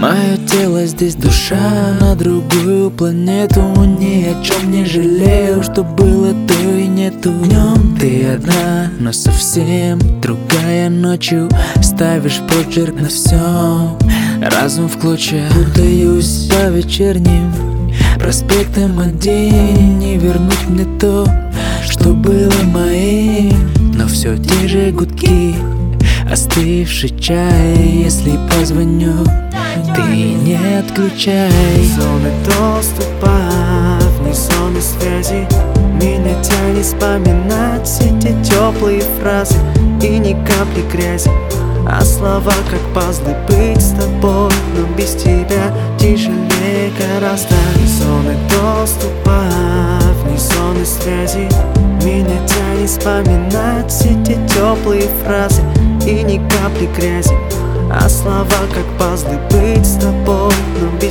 Мое тело здесь душа, на другую планету. Ни о чем не жалею, что было, то и нету. Днем ты одна, но совсем другая ночью. Ставишь почерк на всем, разум в клочья. Путаюсь по вечерним проспектам один. Не вернуть мне то, что было моим. Но все те же гудки, остывший чай. Если позвоню, ты не отключай. Зоны доступа, вне зоны связи. Меня тянет вспоминать все те теплые фразы и ни капли грязи, а слова как пазлы. Быть с тобой, но без тебя тяжелее гораздо. Зоны доступа, вне зоны связи. Меня тянет вспоминать все те теплые фразы и ни капли грязи, а слова как пазлы. Быть с тобой, но